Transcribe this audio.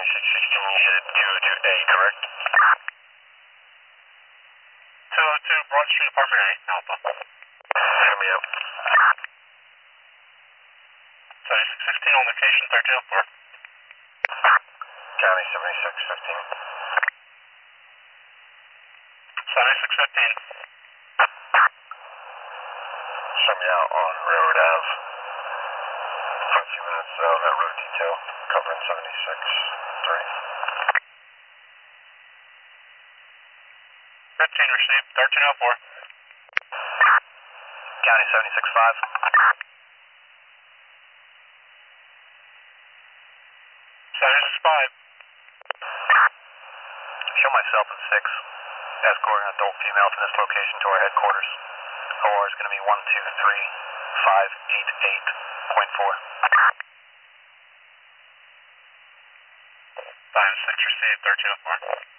7616, you said 202A, correct? 202 Broad Street, Apartment A, Alpha. Show me up. 7616 on location, 1304. County 7615. 7615. Show me out on Railroad Ave. For a few minutes on that road detail, covering 76-3. 15 received, 1304. County 76-5. 76-5. Show myself in 6. Escorting an adult female from this location to our headquarters. OR is going to be 123588.4. 5-6 received, 1304.